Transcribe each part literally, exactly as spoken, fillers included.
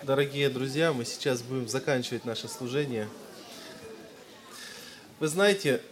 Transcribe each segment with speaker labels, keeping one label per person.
Speaker 1: Дорогие друзья, мы сейчас будем заканчивать наше служение. Вы знаете,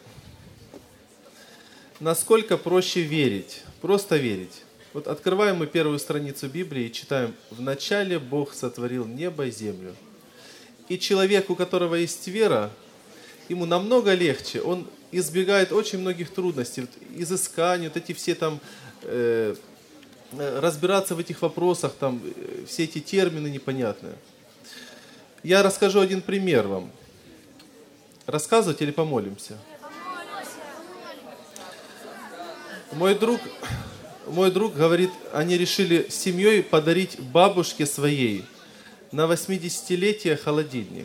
Speaker 1: насколько проще верить, просто верить. Вот открываем мы первую страницу Библии и читаем: «В начале Бог сотворил небо и землю». И человек, у которого есть вера, ему намного легче, он избегает очень многих трудностей, вот, изысканий, вот эти все там, э, разбираться в этих вопросах, там, э, все эти термины непонятные. Я расскажу один пример вам. Рассказывать или помолимся? Мой друг, мой друг говорит, они решили с семьей подарить бабушке своей на восьмидесятилетие холодильник.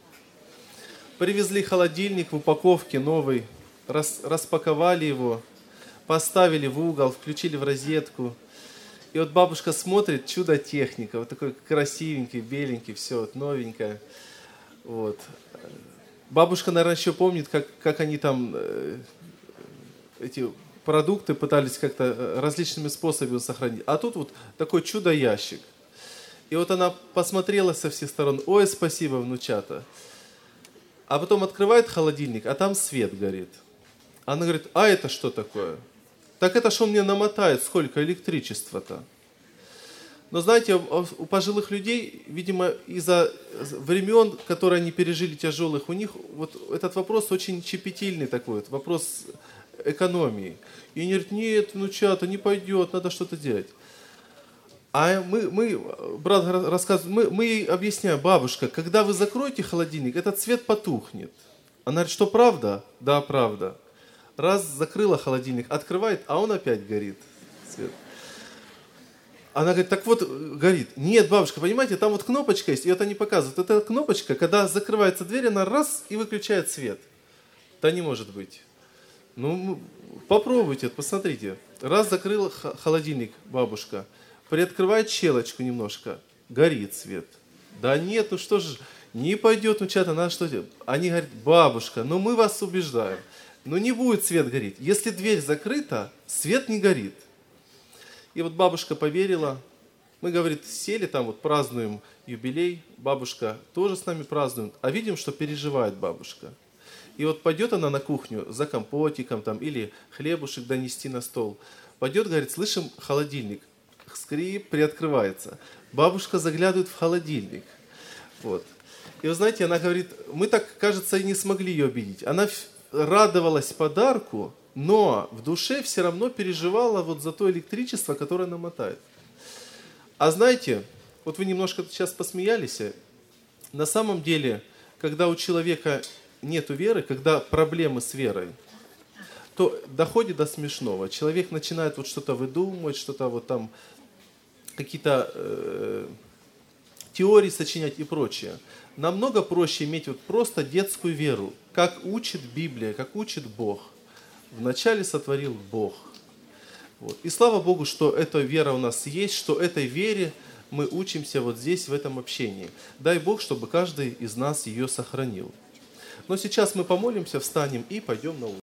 Speaker 1: Привезли холодильник в упаковке новый, рас, распаковали его, поставили в угол, включили в розетку. И вот бабушка смотрит, чудо-техника, вот такой красивенький, беленький, все вот новенькое. Вот. Бабушка, наверное, еще помнит, как, как они там э, эти продукты пытались как-то различными способами сохранить. А тут вот такой чудо-ящик. И вот она посмотрела со всех сторон: ой, спасибо, внучата. А потом открывает холодильник, а там свет горит. Она говорит: а это что такое? Так это ж он мне намотает, сколько электричества-то. Но знаете, у пожилых людей, видимо, из-за времен, которые они пережили тяжелых, у них вот этот вопрос очень щепетильный такой, вот, вопрос экономии. И они говорят: нет, внучата, не пойдет, надо что-то делать. А мы, мы брат рассказывает, мы, мы ей объясняем: бабушка, когда вы закроете холодильник, этот свет потухнет. Она говорит: что, правда? Да, правда. Раз закрыла холодильник, открывает, а он опять горит. Свет. Она говорит: так вот, горит. Нет, бабушка, понимаете, там вот кнопочка есть, и это не показывает. Эта кнопочка, когда закрывается дверь, она раз и выключает свет. Да не может быть. Ну, попробуйте, посмотрите. Раз закрыла холодильник бабушка, приоткрывает щелочку немножко, горит свет. Да нет, ну что же, не пойдет, ну чата, надо что делать? Они говорят: бабушка, ну мы вас убеждаем. Но не будет свет гореть. Если дверь закрыта, свет не горит. И вот бабушка поверила. Мы, говорит, сели там, вот празднуем юбилей. Бабушка тоже с нами празднует. А видим, что переживает бабушка. И вот пойдет она на кухню за компотиком там, или хлебушек донести на стол. Пойдет, говорит, слышим, холодильник. Скрип, приоткрывается. Бабушка заглядывает в холодильник. Вот. И вы знаете, она говорит, мы так, кажется, и не смогли ее обидеть. Она радовалась подарку, но в душе все равно переживала вот за то электричество, которое намотает. А знаете, вот вы немножко сейчас посмеялись, на самом деле, когда у человека нет веры, когда проблемы с верой, то доходит до смешного. Человек начинает вот что-то выдумывать, что-то вот там, какие-то э, теории сочинять и прочее. Намного проще иметь вот просто детскую веру, как учит Библия, как учит Бог. Вначале сотворил Бог. Вот. И слава Богу, что эта вера у нас есть, что этой вере мы учимся вот здесь, в этом общении. Дай Бог, чтобы каждый из нас ее сохранил. Но сейчас мы помолимся, встанем и пойдем на улицу.